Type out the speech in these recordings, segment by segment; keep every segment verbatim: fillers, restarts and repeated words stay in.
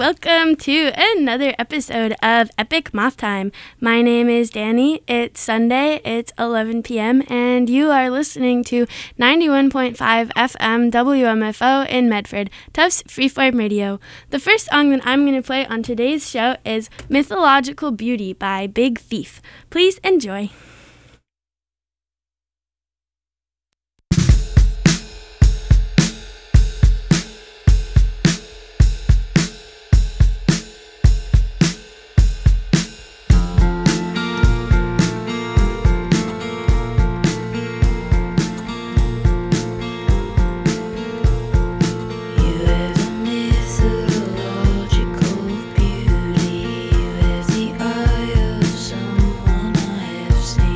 welcome to another episode of Epic Moth Time. My name is Danny. It's Sunday, it's eleven p.m., and you are listening to ninety-one point five F M W M F O in Medford, Tufts Freeform Radio. The first song that I'm going to play on today's show is Mythological Beauty by Big Thief. Please enjoy. Beauty with the eye of someone I have seen.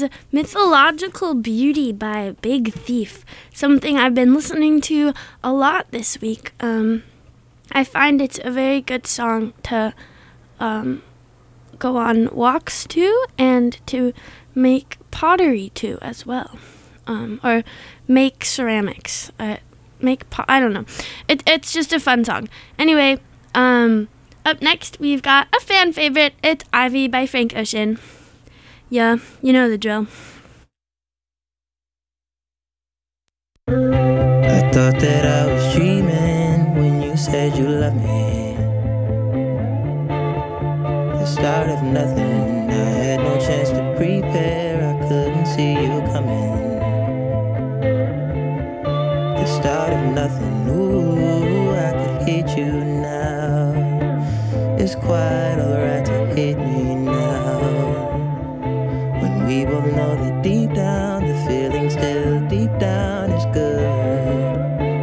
was Mythological Beauty by Big Thief, something I've been listening to a lot this week. Um, I find it's a very good song to um, go on walks to and to make pottery to as well, um, or make ceramics. Uh, make po- I don't know. It, it's just a fun song. Anyway, um, up next we've got a fan favorite. It's Ivy by Frank Ocean. Yeah, you know the drill. I thought that I was dreaming when you said you loved me. The start of nothing, I had no chance to prepare, I couldn't see you coming. The start of nothing, ooh, I could hate you now. It's quite alright to hate me now. When we both know that deep down, the feeling still deep down is good.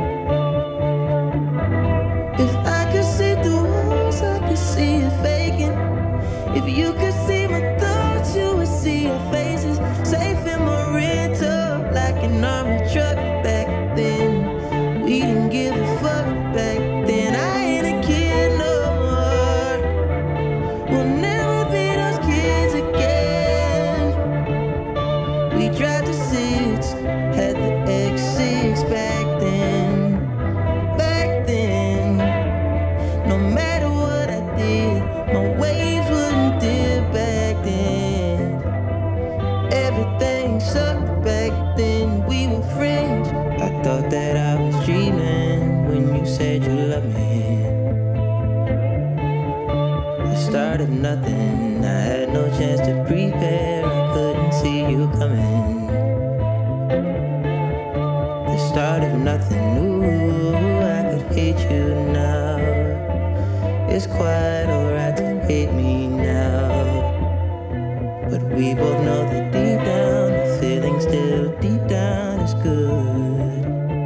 If I could see through walls, I could see it faking. If you could see my thoughts, you would see your faces. Safe in my rental, like an army truck back then. We didn't give a fuck back then. I ain't a kid no more. We'll never be those kids again. We tried to six, had the X six back then. Back then, no matter what I did, my waves wouldn't dip back then. Everything sucked back then, we were friends. I thought that I was dreaming when you said you loved me. The start of nothing, I had no chance to prepare, I couldn't see you coming. The start of nothing, ooh, I could hate you now. It's quite alright to hate me now. But we both know that deep down, the feeling still deep down is good.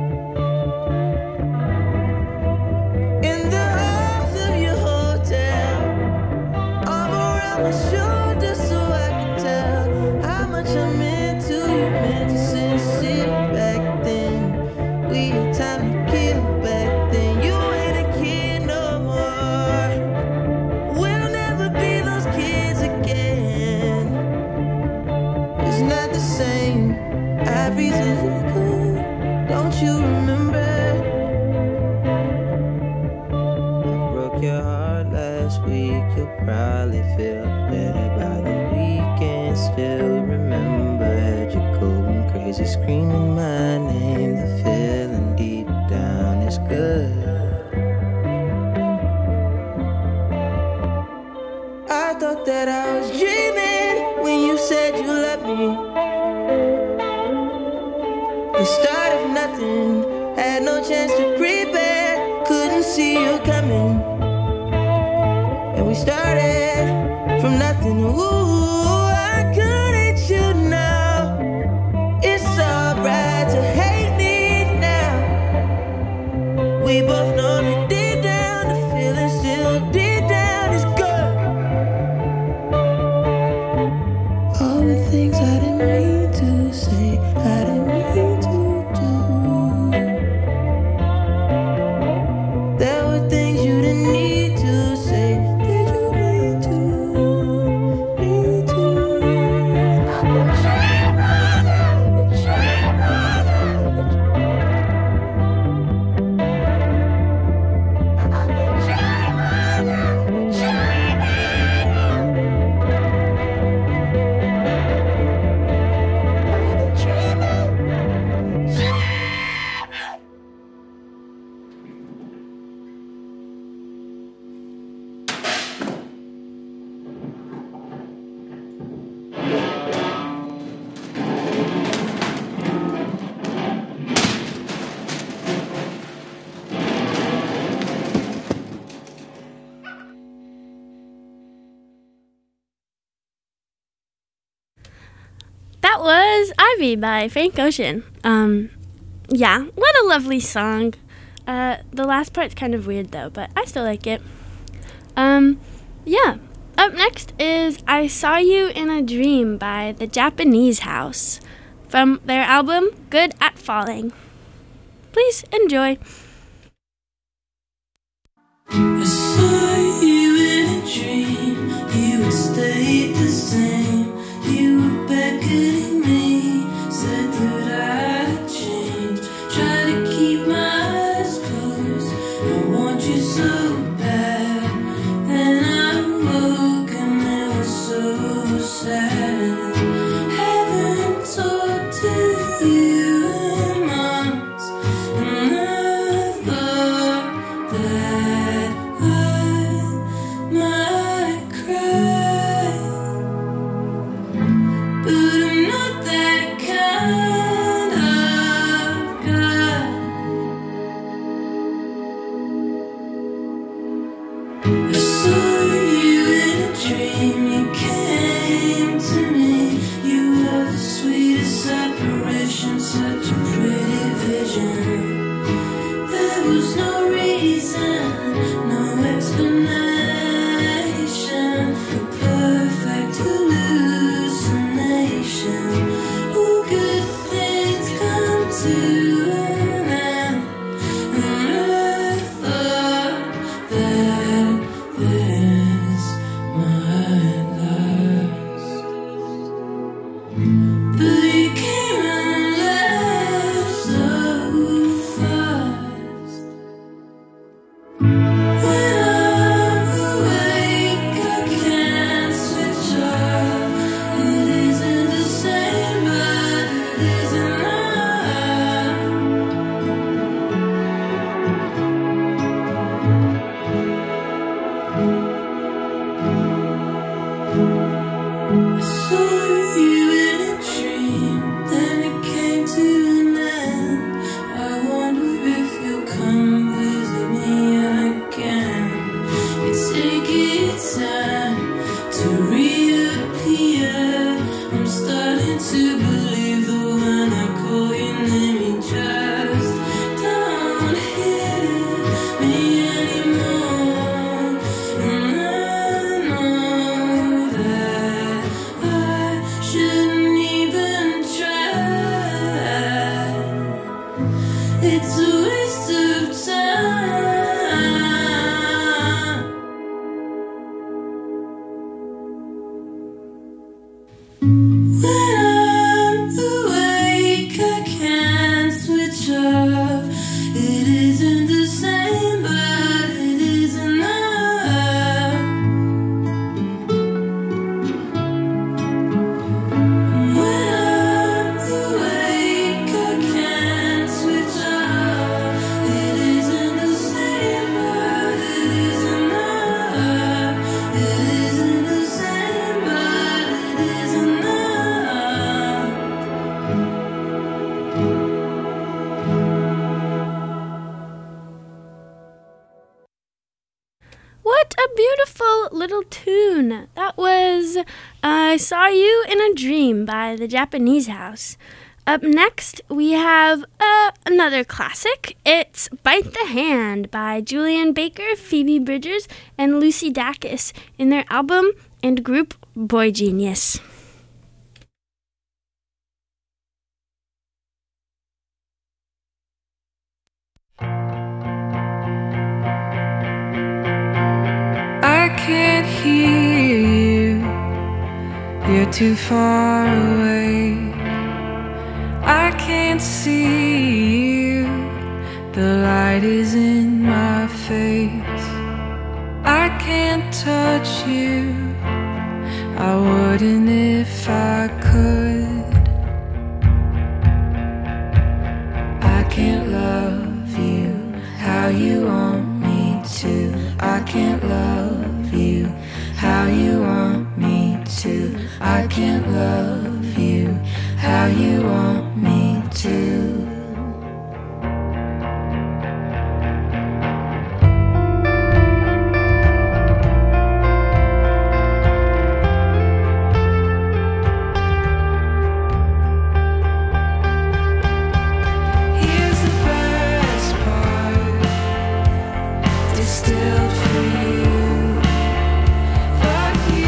In the halls of your hotel, arm around my shoulder so I can tell how much I meant to you, meant to sincere back then. We had time to kill back then. You ain't a kid no more. We'll never be those kids again. It's not the same. Ivy's illegal. Don't you remember? I broke your heart last week. You'll probably feel better by the weekend. Still remember, had you going crazy, screaming my name. The feeling deep down is good. I thought that I was dreaming when you said you loved me. The start of nothing, had no chance to prepare, couldn't see you coming. And we started from nothing, ooh, I could hate you now. It's alright to hate me now. We both know that deep down, the feeling still deep down is good. All the things I didn't mean to say, I didn't mean to do. There were things you didn't need to say. Did you mean to? Need to? I've been trying, I've been trying, I've been That was Ivy by Frank Ocean. Um, yeah, what a lovely song. Uh, the last part's kind of weird though, but I still like it. Um, yeah. Up next is I Saw You in a Dream by The Japanese House from their album Good at Falling. Please enjoy. I saw you in a dream, you had stayed the same. You were beckoning me, said that I'd change. Try to keep my eyes closed, I want you so bad. Then I woke and it was so sad. Haven't talked to you in months, and I thought that I might cry, but I'm not that kind of guy. I saw you in a dream, you came to me. You were the sweetest apparition, such a pretty vision. There was no reason, no explanation, a perfect hallucination. All good things come to an end, and I thought that this might last. But you came and left so fast. When I'm awake, I can't switch off. It isn't the same, but it is enough. I saw you in a dream, then it came to an end. I wonder if you'll come visit me again. You take its time to reappear. I'm starting to believe that when I call your name, you just don't hear me anymore. And I know that I shouldn't even try. It's a waste of time. When I'm awake, I can't switch off. It isn't the same, but it is enough. When I'm awake, I can't switch off. It isn't the same, but it is enough. It isn't the same, but it is enough. What a beautiful little tune. That was I Saw You in a Dream by The Japanese House. Up next, we have uh, another classic. It's Bite the Hand by Julian Baker, Phoebe Bridgers, and Lucy Dacus in their album and group Boy Genius. I can't hear you, you're too far away. I can't see you, the light is in my face. I can't touch you, I wouldn't if I could. I can't love you how you want me to. I can't love you how you want me to. I can't love you how you want me to. Here's the best part, distilled for you. Fuck you.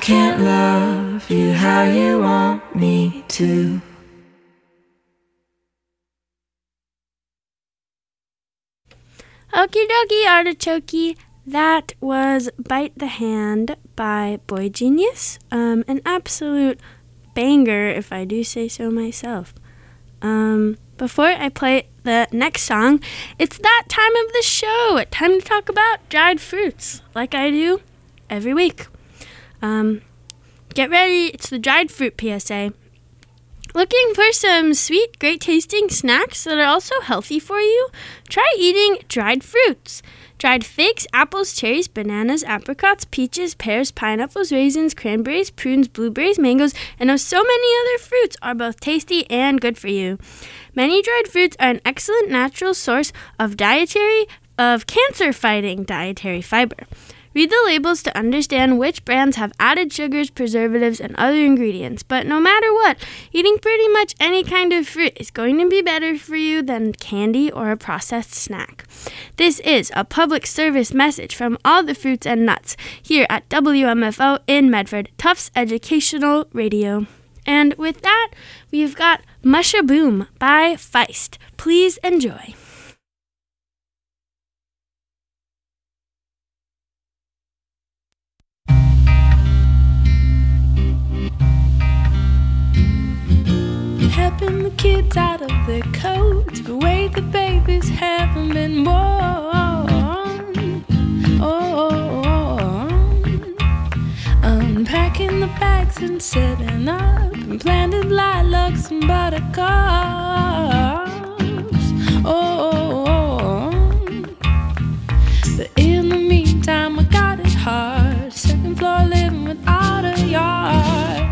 can't love you how you want me to. Okie dokie, artichoke. That was Bite the Hand by Boy Genius. Um, an absolute banger, if I do say so myself. Um, before I play the next song, it's that time of the show. Time to talk about dried fruits, like I do every week. Um, get ready, it's the dried fruit P S A. Looking for some sweet, great-tasting snacks that are also healthy for you? Try eating dried fruits. Dried figs, apples, cherries, bananas, apricots, peaches, pears, pineapples, raisins, cranberries, prunes, blueberries, mangoes, and oh, so many other fruits are both tasty and good for you. Many dried fruits are an excellent natural source of dietary, of cancer-fighting dietary fiber. Read the labels to understand which brands have added sugars, preservatives, and other ingredients. But no matter what, eating pretty much any kind of fruit is going to be better for you than candy or a processed snack. This is a public service message from all the fruits and nuts here at W M F O in Medford, Tufts Educational Radio. And with that, we've got Mushaboom by Feist. Please enjoy. Helping the kids out of their coats, but wait, the babies haven't been born. Oh, unpacking the bags and setting up, and planted lilacs and buttercups. Oh, but in the meantime, I got it hard. Second floor living without a yard.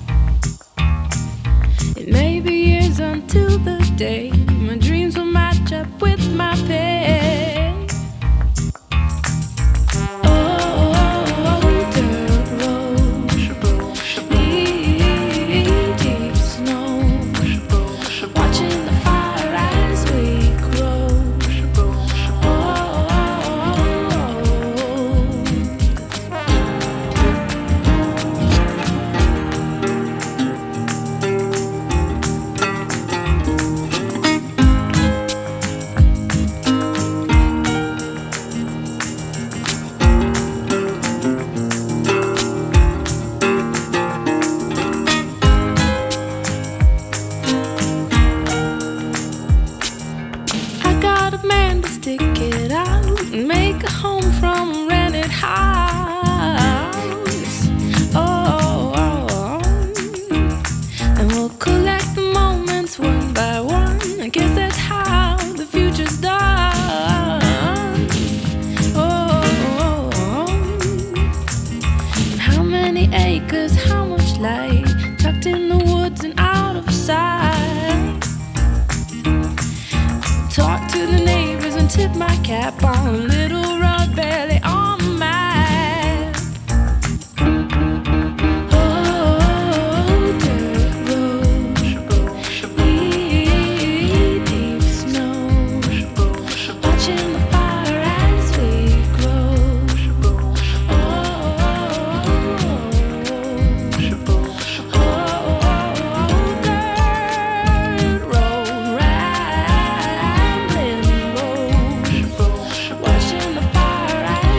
It may be years until the day my dreams will match up with my pay. Oh, dirt road, knee deep snow, watching the fire as we grow. Tip my cap on a little road barely on the map. Oh, dirt road, knee deep snow, watching the fire as we grow. Oh, oh, dirt road, rambling road. Watching the fire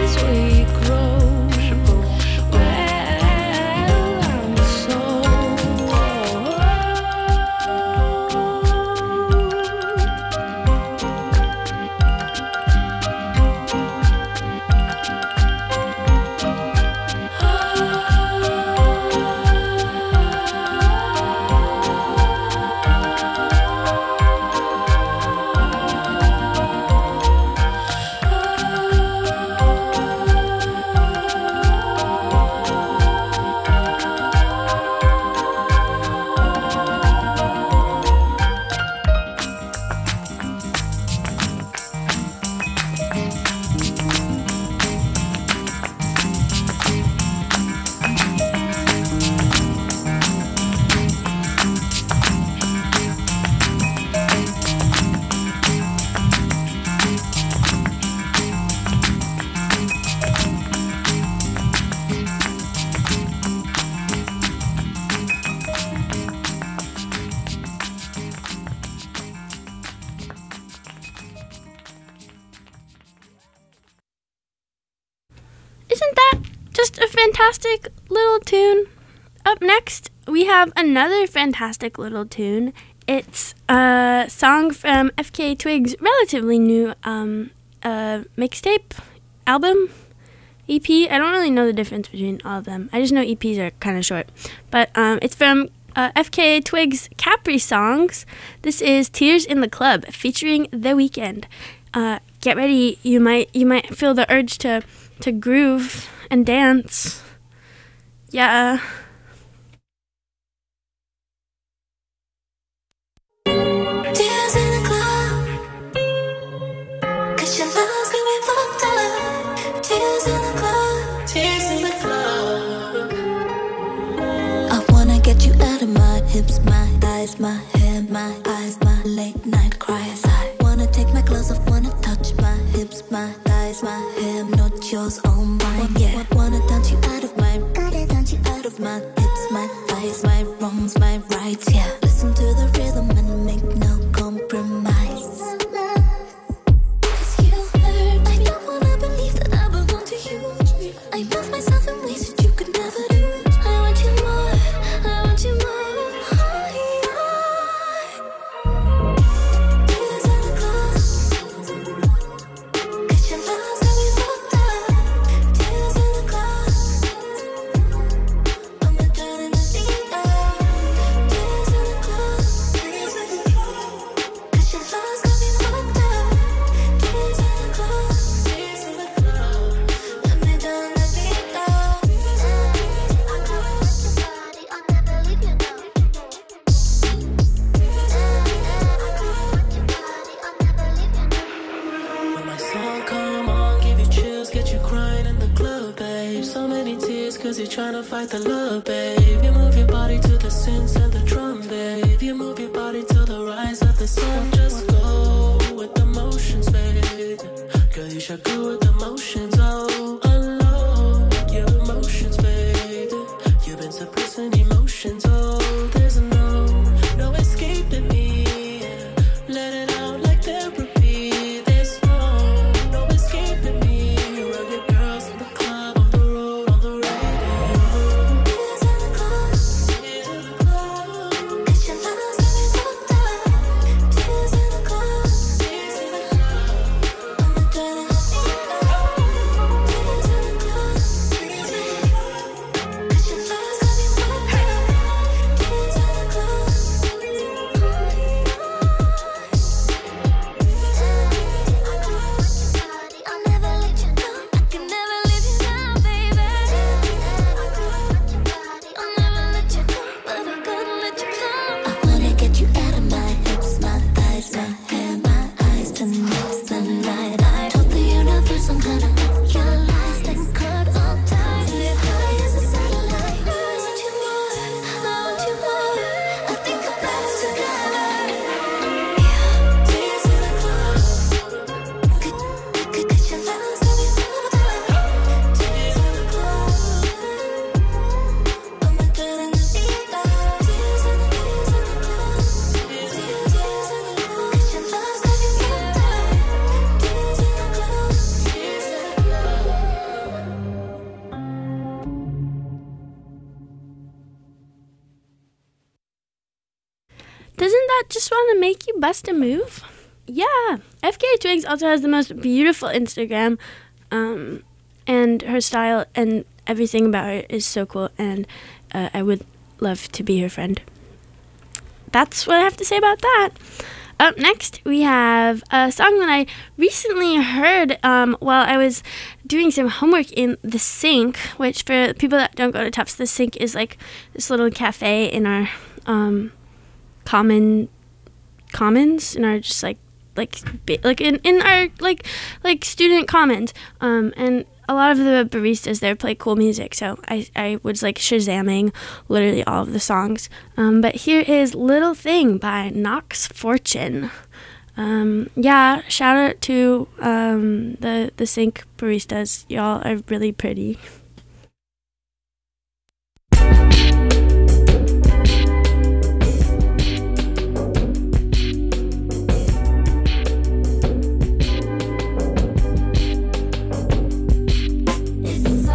isn't that just a fantastic little tune? Up next, we have another fantastic little tune. It's a song from F K A Twigs' relatively new um, uh, mixtape, album, E P. I don't really know the difference between all of them. I just know E Ps are kind of short. But um, it's from uh, F K A Twigs' Capri Songs. This is Tears in the Club featuring The Weeknd. Uh, get ready. You might you might feel the urge to, to groove and dance. Yeah. Tears in the club, 'cause your love's got me fucked up. Tears in the club, tears in the club. I wanna get you out of my hips, my thighs, my hair, my eyes, my late night cries. I wanna take my clothes off, wanna touch my hips, my thighs, my hair, not yours, all mine. Yeah, wanna dance you out of my, wanna dance you out of my hips, my thighs, my wrongs, my rights. Yeah, listen to the rhythm and make no compromise. 'Cause you hurt. I don't wanna believe that I belong to you. I love myself in ways that you could never do. I want you more, I want you more. Tears in the club, 'cause your love's got me fucked up. Tears in the club, I'm a dirt in the deep end. Tears in the club, tears in the club, 'cause your love's got me fucked up. Tears in the club, tears in the club, let me down in the deep end. I never let your body, I'll never leave you now. I never let your body, I'll never leave you now. When my song come on, give you chills, get you crying in the club, babe. So many tears, 'cause you're trying to fight the love, babe. You move your body to the synths and the drum, babe. You move your body to the rise of the sun. Just go with the motions, babe. Girl, you should go with the motions, oh. Unload your emotions, babe. You've been suppressing emotions, oh. There's no, no escaping me. Let it out like therapy. There's no, no escaping me. Rugged girls in the club, on the road, on the radio. Tears in the club, tears in the club, 'cause your love's got me fucked up. Tears in the club, tears in the club, I'm a dirt in the deep end. Tears in the club, tears in the club, 'cause your love's got me fucked up. Tears in the club, I'll never let you go. I can never leave you now, baby. I'll never let you go, but I couldn't let you go. I wanna get you out of my hips, my thighs, my hair, my eyes. Tonight's the night. I told the universe I'm gonna put your lies and cut all ties. You're high as a satellite. I want you more, I want you more. I think about us together. Tears in the club, 'cause your love's got me fucked up. Tears in the club, I'm a dirt in the deep end. Tears in the, tears in the club, tears, tears in the club, 'cause your love's got me fucked up. Tears in the club, tears in the club. Doesn't that just want to make you bust a move? Yeah. F K A Twigs also has the most beautiful Instagram, um, and her style and everything about her is so cool, and uh, I would love to be her friend. That's what I have to say about that. Up next, we have a song that I recently heard um, while I was doing some homework in The Sink, which for people that don't go to Tufts, The Sink is like this little cafe in our um, common commons, in our just like like bi- like in, in our like like student commons, um, and a lot of the baristas there play cool music, so I, I was like shazamming literally all of the songs. Um, but here is Little Thing by Nox Fortune. Um, yeah, shout out to um, the, the Sink baristas. Y'all are really pretty. It's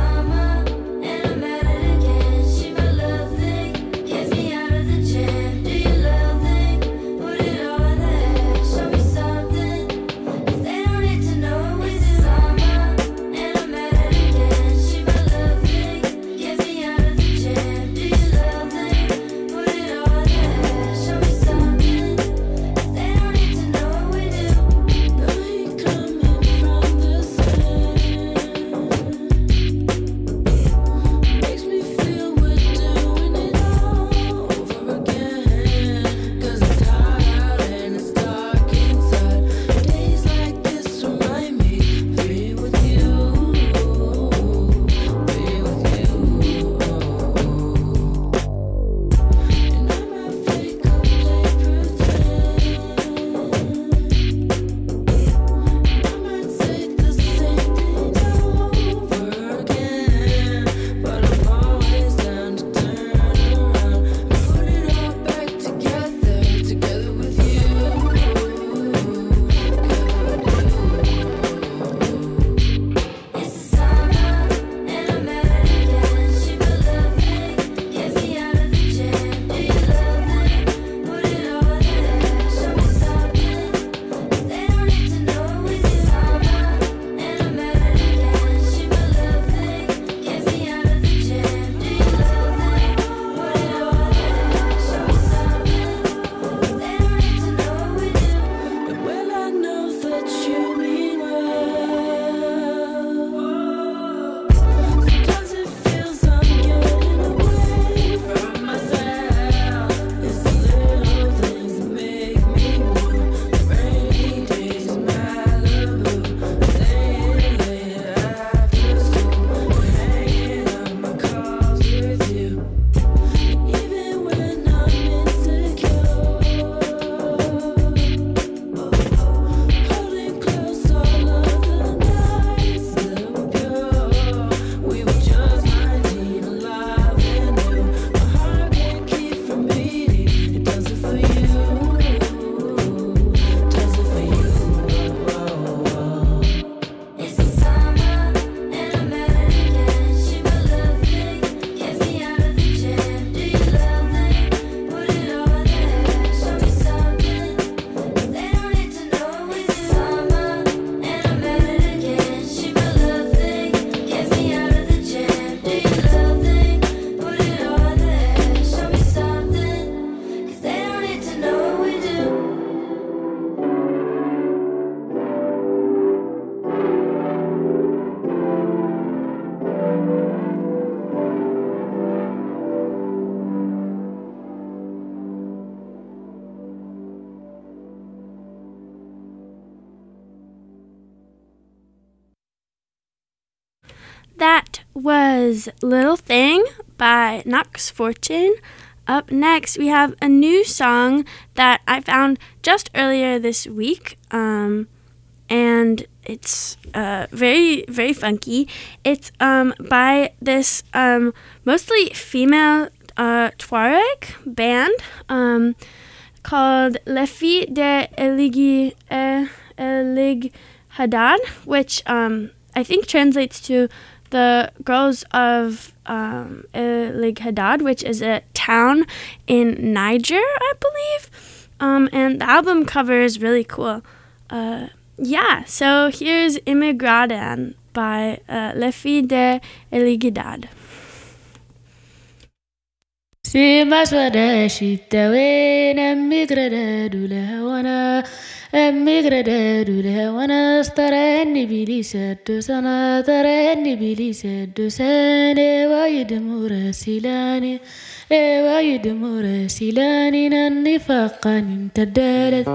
was Little Thing by Knox Fortune. Up next, we have a new song that I found just earlier this week, um, and it's uh, very, very funky. It's um, by this um, mostly female uh, Tuareg band um, called Les Filles de Eligi, uh, Elig Haddad, which um, I think translates to the Girls of um, Elig Haddad, which is a town in Niger, I believe. Um, and the album cover is really cool. Uh, yeah, so here's Immigradan by uh, Les Filles de Elig Haddad. سيما سوداشي التوين أمي قردادو لها وانا أمي قردادو لها وانا استراني بلي سادو سنة تراني بلي سادو ساني وايد مراسلاني وايد مراسلاني ناني فاقاني انتدالت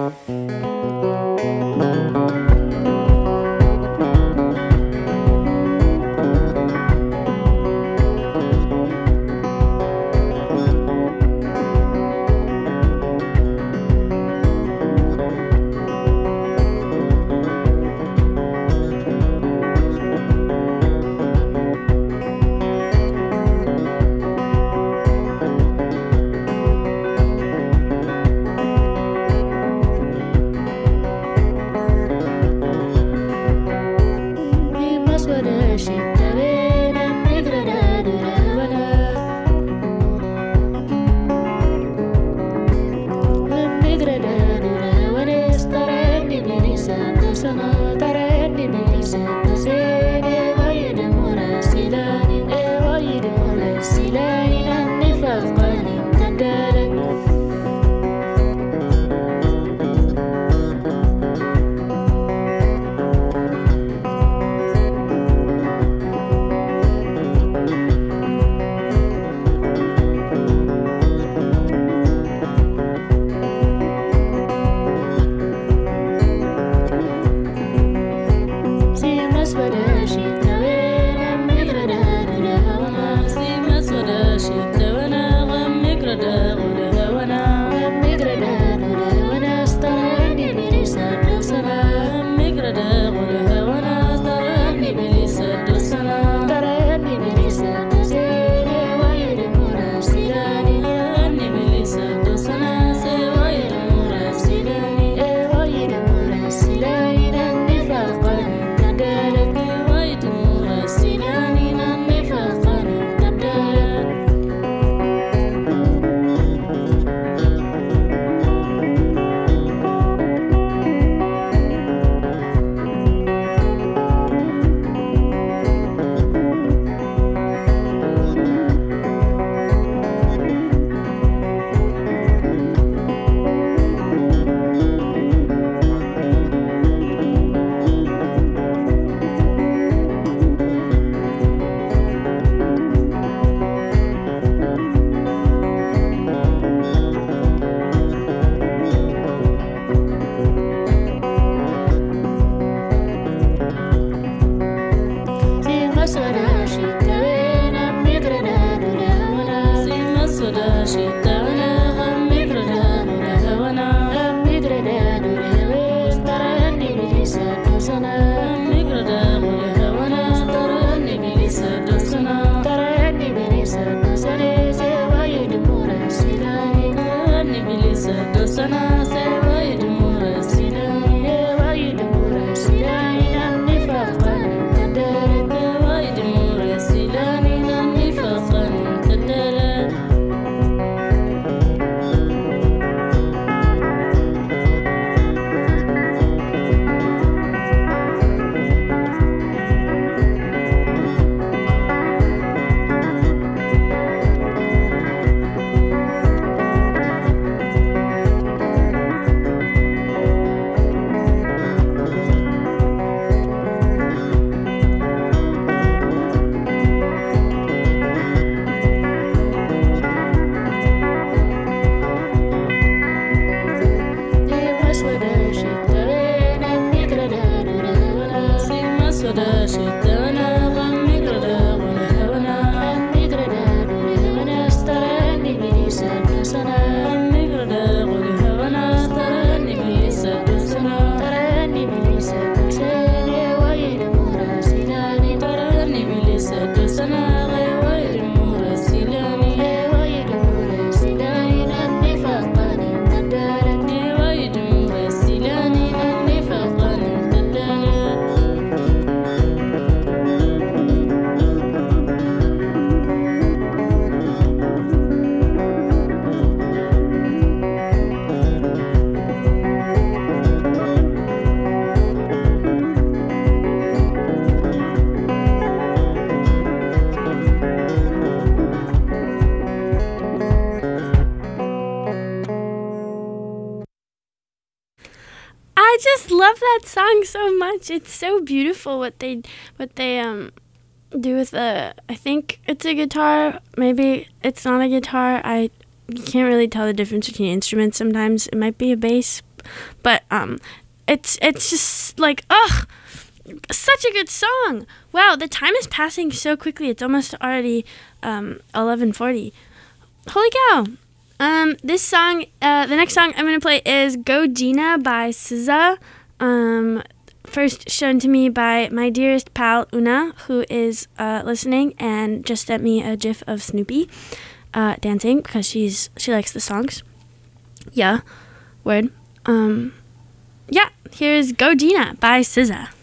just love that song so much. It's so beautiful what they what they um do with the, I think it's a guitar, maybe it's not a guitar. I can't really tell the difference between instruments sometimes. It might be a bass, but um it's it's just like, ugh, such a good song. Wow, the time is passing so quickly. It's almost already um eleven forty. Holy cow. Um, this song, uh, the next song I'm going to play is Go Gina by S Z A, um, first shown to me by my dearest pal, Una, who is uh, listening and just sent me a gif of Snoopy uh, dancing because she's she likes the songs. Yeah, word. Um, yeah, here's Go Gina by S Z A.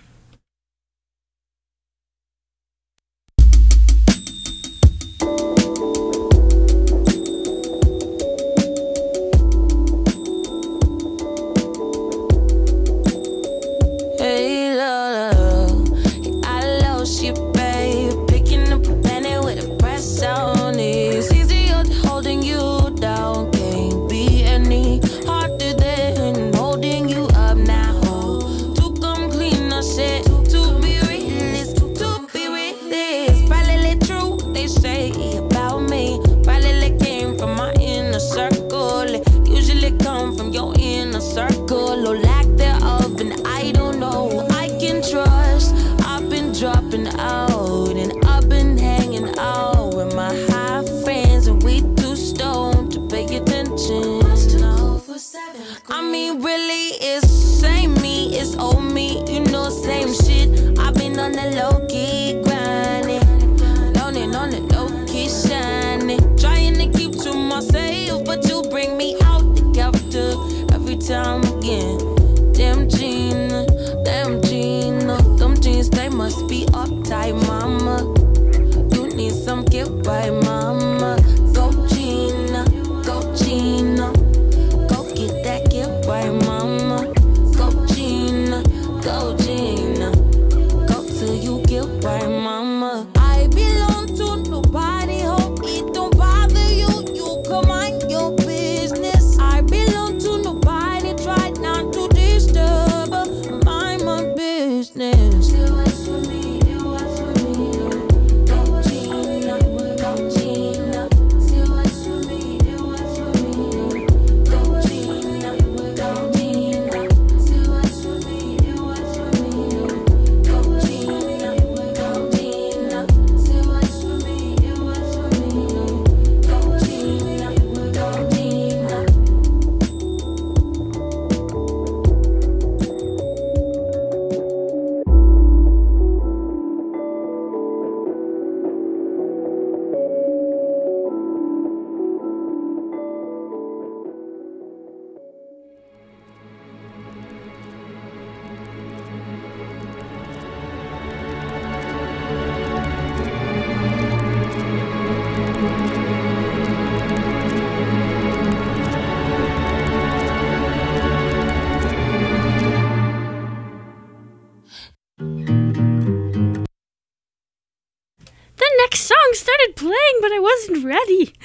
Started playing, but I wasn't ready.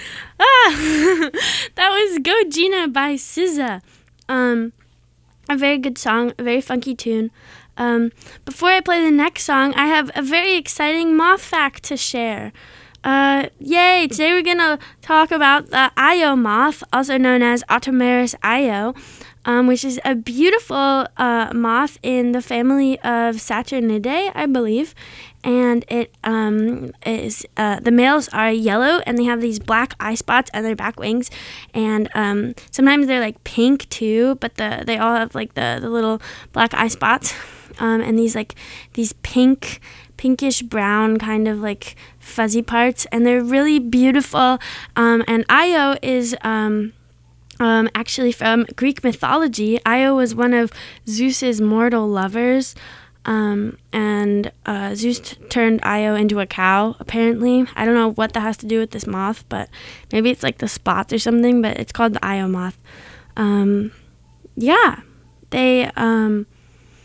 Ah, that was Go Gina by S Z A. Um, a very good song, a very funky tune. Um, before I play the next song, I have a very exciting moth fact to share. Uh, yay! Today we're gonna talk about the Io moth, also known as Automeris io, um, which is a beautiful uh, moth in the family of Saturnidae, I believe. And it um, is uh, the males are yellow and they have these black eye spots on their back wings, and um, sometimes they're like pink too, but the they all have like the, the little black eye spots, um, and these like these pink pinkish brown kind of like fuzzy parts, and they're really beautiful. Um, and Io is um, um, actually from Greek mythology. Io was one of Zeus's mortal lovers. Um, and uh, Zeus t- turned Io into a cow, apparently. I don't know what that has to do with this moth, but maybe it's like the spots or something, but it's called the Io moth. Um, yeah, they, um,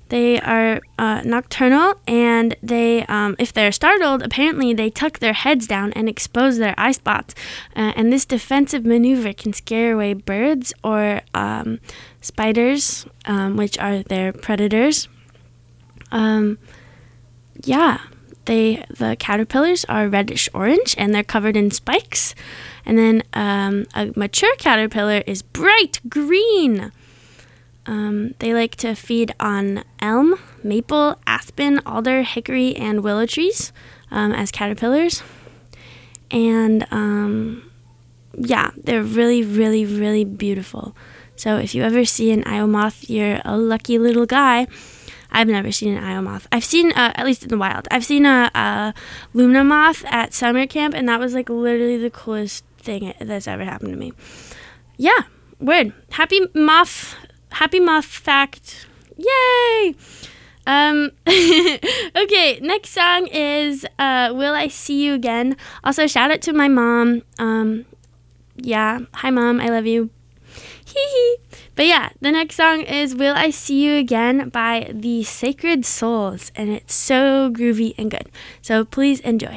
They are uh, nocturnal, and they, um, if they're startled, apparently they tuck their heads down and expose their eye spots. Uh, and this defensive maneuver can scare away birds or um, spiders, um, which are their predators. Um, yeah, they the caterpillars are reddish orange, and they're covered in spikes. And then um, a mature caterpillar is bright green. Um, they like to feed on elm, maple, aspen, alder, hickory, and willow trees um, as caterpillars. And um, yeah, they're really, really, really beautiful. So if you ever see an Io moth, you're a lucky little guy. I've never seen an Io moth. I've seen, uh, at least in the wild, I've seen a, a Lumina moth at summer camp, and that was like literally the coolest thing that's ever happened to me. Yeah, word. Happy moth. Happy moth fact. Yay! Um, okay, next song is uh, Will I See You Again? Also, shout out to my mom. Um, yeah, hi mom, I love you. Hee hee. But yeah, the next song is Will I See You Again by the Sacred Souls, and it's so groovy and good. So please enjoy.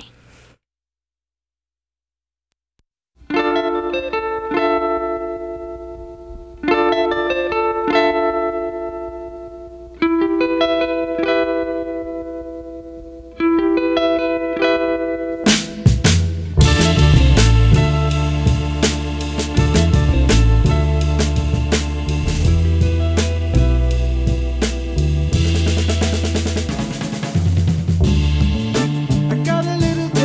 I got a little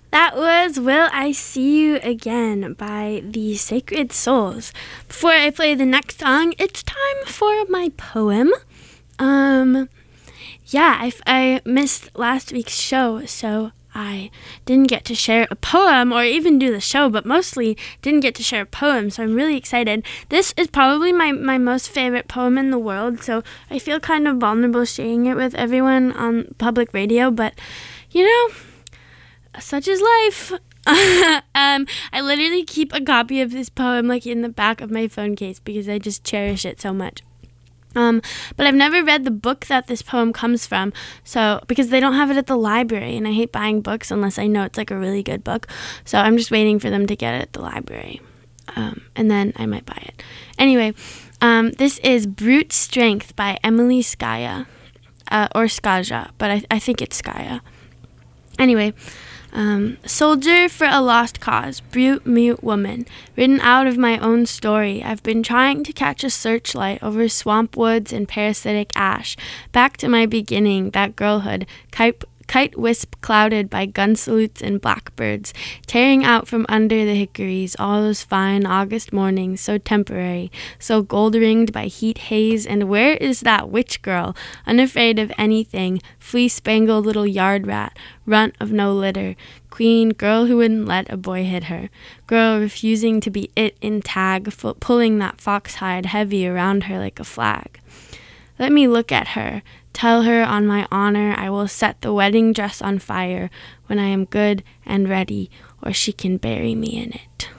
That was Will I See You Again by the Sacred Souls. Before I play the next song, it's time for my poem. Um, yeah, I, I missed last week's show, so I didn't get to share a poem or even do the show, but mostly didn't get to share a poem, so I'm really excited. This is probably my, my most favorite poem in the world, so I feel kind of vulnerable sharing it with everyone on public radio, but, you know, such is life. um, I literally keep a copy of this poem like in the back of my phone case because I just cherish it so much. Um, but I've never read the book that this poem comes from, so because they don't have it at the library, and I hate buying books unless I know it's like a really good book. So I'm just waiting for them to get it at the library, um, and then I might buy it. Anyway, um, this is Brute Strength by Emily Skaya, uh, or Skaja, but I, I think it's Skaya. Anyway. Um, Soldier for a Lost Cause, Brute Mute Woman. Written out of my own story, I've been trying to catch a searchlight over swamp woods and parasitic ash. Back to my beginning, that girlhood, kite, kite wisp clouded by gun salutes and blackbirds, tearing out from under the hickories all those fine August mornings, so temporary, so gold-ringed by heat haze. And where is that witch girl, unafraid of anything, flea-spangled little yard rat, runt of no litter, queen, girl who wouldn't let a boy hit her, girl refusing to be it in tag, f- pulling that fox hide heavy around her like a flag? Let me look at her, tell her on my honor I will set the wedding dress on fire when I am good and ready, or she can bury me in it.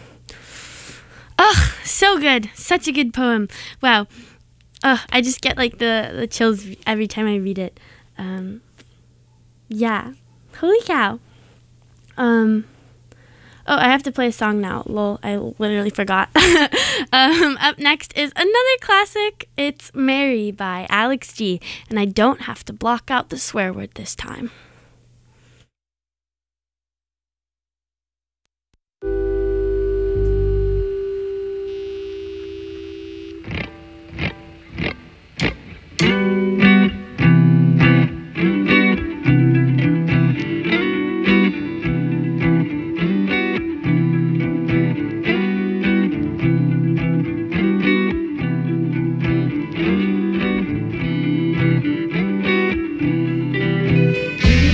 Oh, so good. Such a good poem. Wow. Oh, I just get like the, the chills every time I read it. Um, yeah. Holy cow. Um, oh, I have to play a song now. Lol, I literally forgot. um, up next is another classic. It's Mary by Alex G. And I don't have to block out the swear word this time. You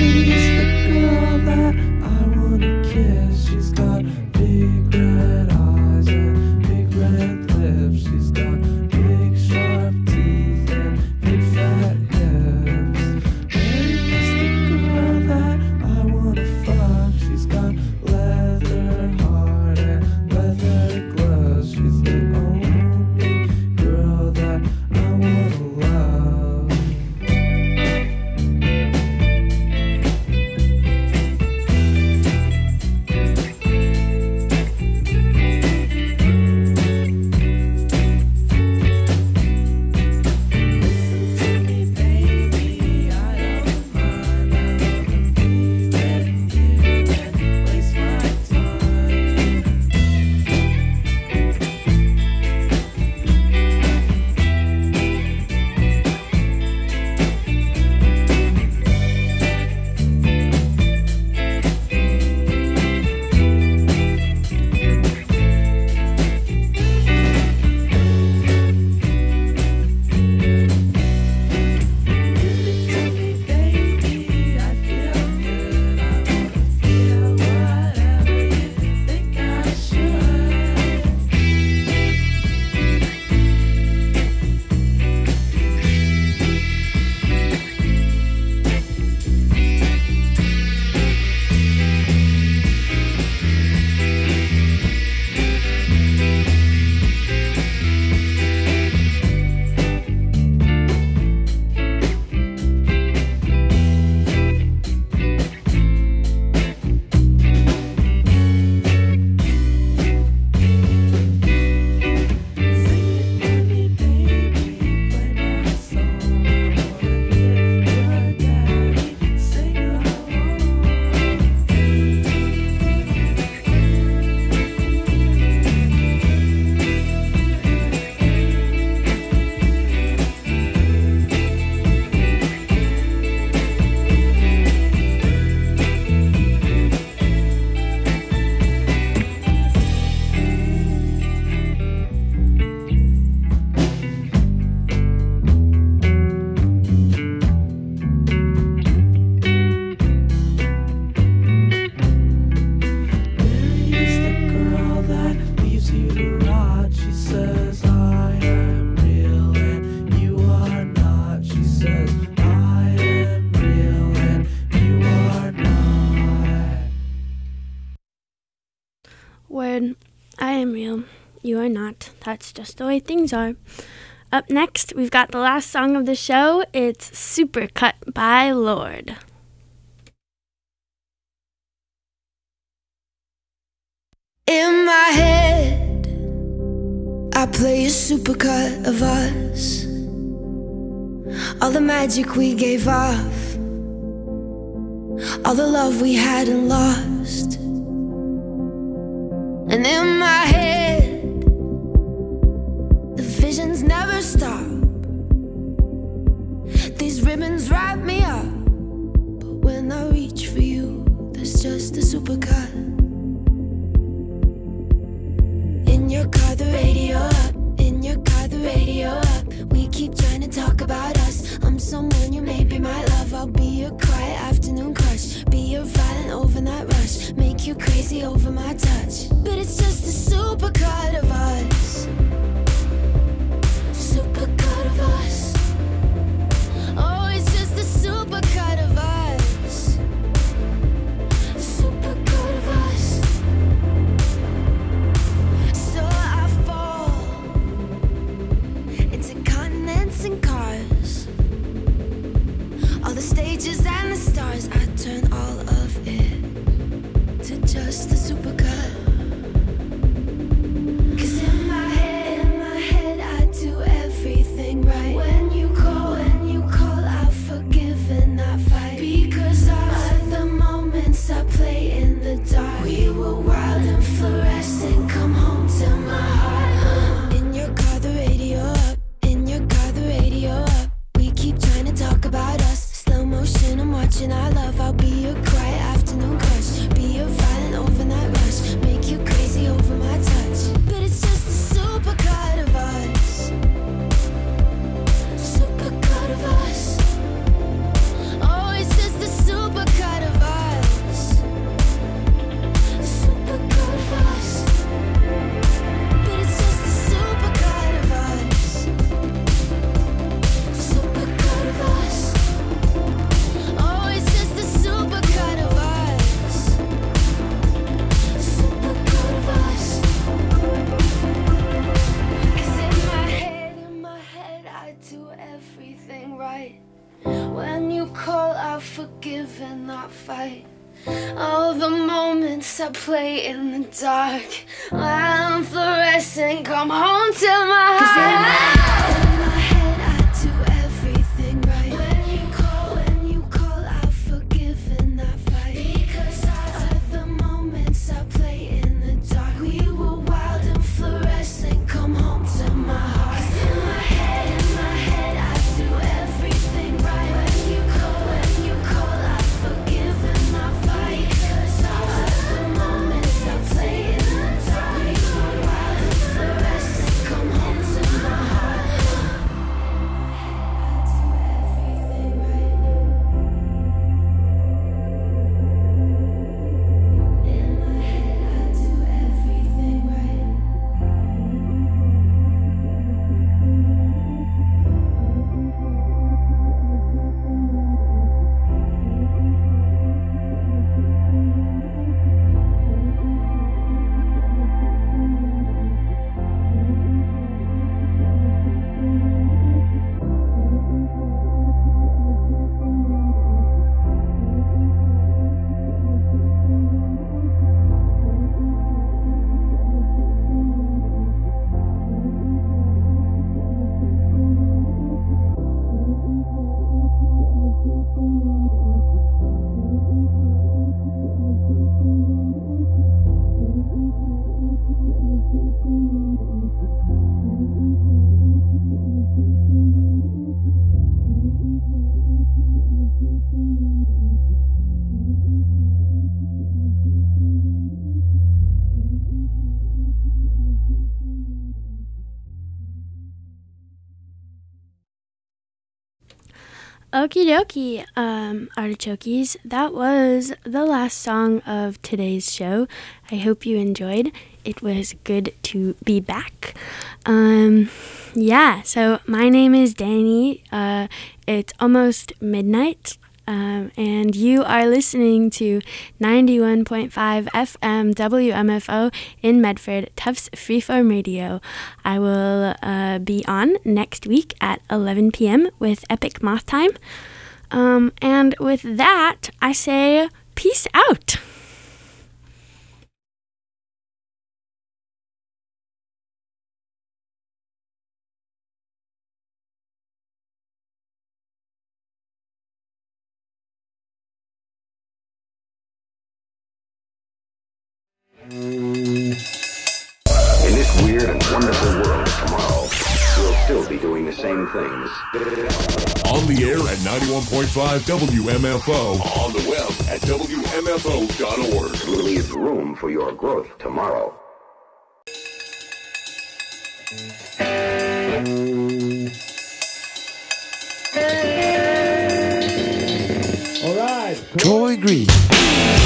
good. I am real. You are not. That's just the way things are. Up next, we've got the last song of the show. It's Supercut by Lorde. In my head, I play a supercut of us. All the magic we gave off, all the love we hadn't lost. And in my head, the visions never stop. These ribbons wrap me up, but when I reach for you, there's just a supercut. In your car, the radio up. In your car, the radio up. We keep trying to talk about us. I'm someone you may be my love. I'll be your quiet afternoon crush, be your violent overnight rush, make you crazy over my touch. But it's just a supercut of us. Supercut of us. Oh, it's just a supercut of us. Supercut of us. So I fall into continents and cars, all the stages and the stars. I turn all of it to just a supercut. Cause in my head, in my head I do everything right. When you call, when you call, I forgive and not fight. Because of the moments I play in the dark, we were wild and fluorescent. Come home to my heart. In your car, the radio up. In your car, the radio up. We keep trying to talk about us. Slow motion, I'm watching our love. I'll be your quiet afternoon crush, be your violent overnight rush, make you crazy over my touch. But it's just a supercut of us. Supercut of us. Oh, it's just a supercut of us. Supercut of us. But it's just a supercut of us. Supercut of us. Oh, it's just a supercut of us. Supercut of us. Cause in my head, in my head I do everything right. When you call, I forgive and not fight. All the moments I play in the dark, I'm fluorescent, come home to my heart. In my head I do everything right. When you call, when you call, I forgive and not fight. Because of the moments I play in the dark, we were wild and fluorescent, come home to my heart. In my head, in my head I do everything right. When you call, when you call, I forgive and not fight. Because of the moments I play in the dark, we were wild and fluorescent, come home to my heart. In my head I do everything right. Okie dokie, um, artichokes. That was the last song of today's show. I hope you enjoyed. It was good to be back. Um, yeah, so my name is Danny. Uh, it's almost midnight. Um, and you are listening to ninety-one point five F M W M F O in Medford, Tufts Freeform Radio. I will uh, be on next week at eleven p.m. with Epic Moth Time. Um, and with that, I say peace out. In this weird and wonderful world tomorrow, we'll still be doing the same things. On the air at ninety-one point five W M F O. On the web at W M F O dot org. We'll leave room for your growth tomorrow. All right. Troy Green.